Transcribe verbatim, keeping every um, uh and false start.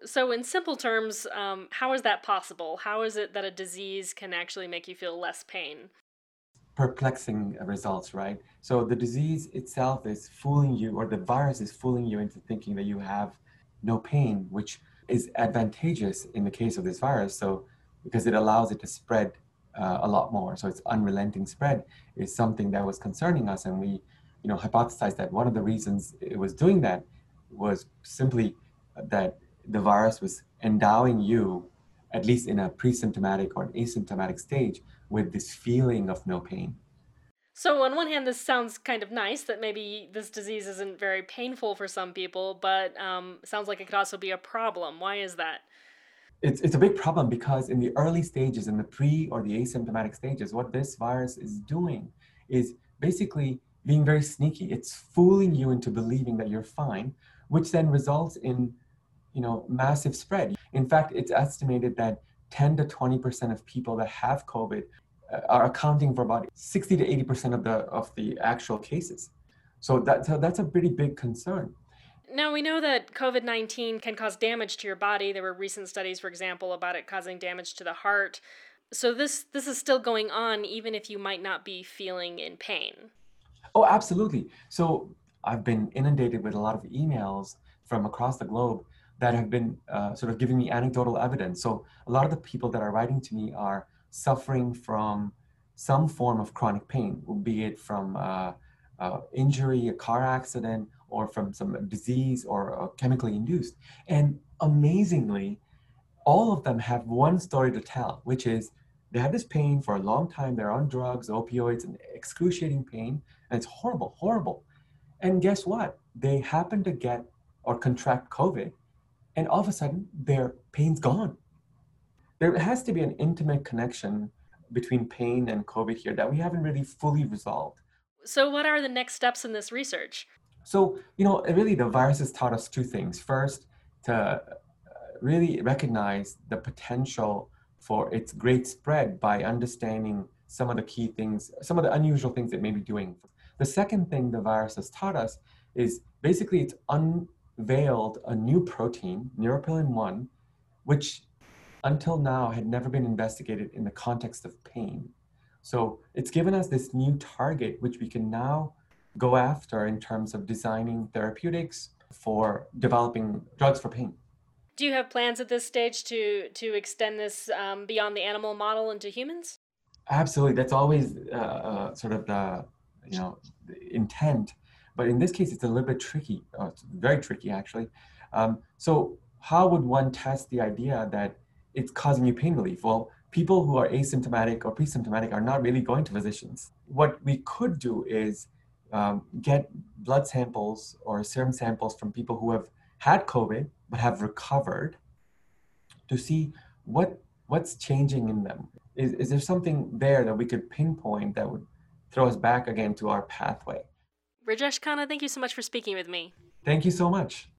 So, in simple terms, um, how is that possible? How is it that a disease can actually make you feel less pain? Perplexing results, right? So the disease itself is fooling you, or the virus is fooling you into thinking that you have no pain, which is advantageous in the case of this virus. So because it allows it to spread uh, a lot more. So its unrelenting spread is something that was concerning us, and we, you know, hypothesized that one of the reasons it was doing that was simply that the virus was endowing you, at least in a pre-symptomatic or an asymptomatic stage, with this feeling of no pain. So, on one hand, this sounds kind of nice that maybe this disease isn't very painful for some people, but um, sounds like it could also be a problem. Why is that? It's, it's a big problem because in the early stages, in the pre or the asymptomatic stages, what this virus is doing is basically being very sneaky. It's fooling you into believing that you're fine, which then results in, you know, massive spread. In fact, it's estimated that ten to twenty percent of people that have COVID uh, are accounting for about sixty to eighty percent of the of the actual cases. So that, so that's a pretty big concern. Now, we know that COVID nineteen can cause damage to your body. There were recent studies, for example, about it causing damage to the heart. So, this, this is still going on, even if you might not be feeling in pain. Oh, absolutely. So I've been inundated with a lot of emails from across the globe that have been uh, sort of giving me anecdotal evidence. So a lot of the people that are writing to me are suffering from some form of chronic pain, be it from uh, uh, injury, a car accident, or from some disease or uh, chemically induced. And amazingly, all of them have one story to tell, which is they had this pain for a long time. They're on drugs, opioids, and excruciating pain. And it's horrible, horrible. And guess what? They happen to get or contract COVID, and all of a sudden their pain's gone. There has to be an intimate connection between pain and COVID here that we haven't really fully resolved. So, what are the next steps in this research? So, you know, really the virus has taught us two things. First, to really recognize the potential for its great spread by understanding some of the key things, some of the unusual things it may be doing. The second thing the virus has taught us is basically it's unveiled a new protein, neuropilin one, which until now had never been investigated in the context of pain. So it's given us this new target, which we can now go after in terms of designing therapeutics for developing drugs for pain. Do you have plans at this stage to to extend this um, beyond the animal model into humans? Absolutely, that's always uh, uh, sort of the you know the intent, but in this case, it's a little bit tricky. Uh, it's very tricky, actually. Um, so, how would one test the idea that it's causing you pain relief? Well, people who are asymptomatic or pre-symptomatic are not really going to physicians. What we could do is um, get blood samples or serum samples from people who have had COVID but have recovered to see what what's changing in them. Is, is there something there that we could pinpoint that would throw us back again to our pathway? Rajesh Khanna, thank you so much for speaking with me. Thank you so much.